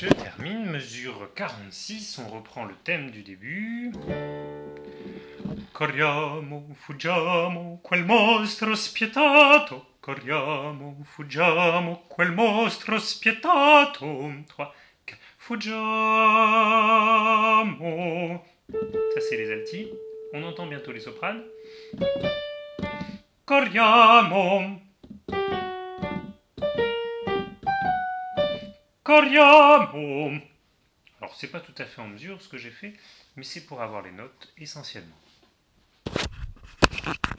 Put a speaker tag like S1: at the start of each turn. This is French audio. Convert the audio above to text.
S1: Je termine, mesure 46, on reprend le thème du début. Corriamo, fuggiamo, quel mostro spietato. Corriamo, fuggiamo, quel mostro spietato. 3, 4, fuggiamo. Ça c'est les altis. On entend bientôt les sopranes. Corriamo. Corriamo. Alors c'est pas tout à fait en mesure ce que j'ai fait, mais c'est pour avoir les notes essentiellement.